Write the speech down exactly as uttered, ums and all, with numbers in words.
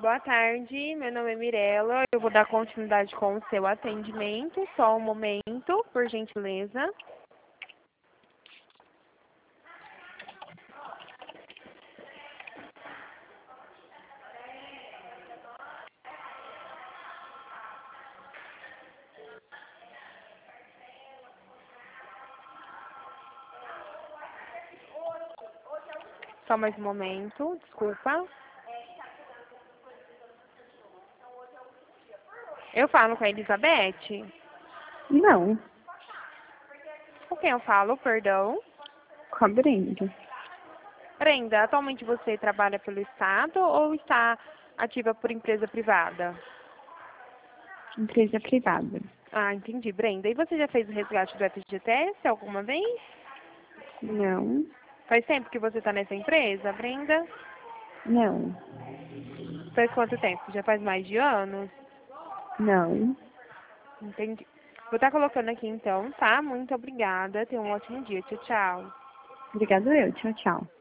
boa tarde. Meu nome é Mirella. Eu vou dar continuidade com o seu atendimento. Só um momento, por gentileza. Só mais um momento, desculpa. Eu falo com a Elizabeth? Não, Com quem eu falo, perdão? com a Brenda. Brenda, atualmente você trabalha pelo Estado ou está ativa por empresa privada? Empresa privada. Ah, entendi, Brenda. E você já fez o resgate do F G T S alguma vez? Não, Faz tempo que você está nessa empresa, Brenda? não, Faz quanto tempo? Já faz mais de anos? não. Entendi. Vou estar colocando aqui então, tá? Muito obrigada. Tenha um ótimo dia. Tchau, tchau. Obrigado eu. Tchau, tchau.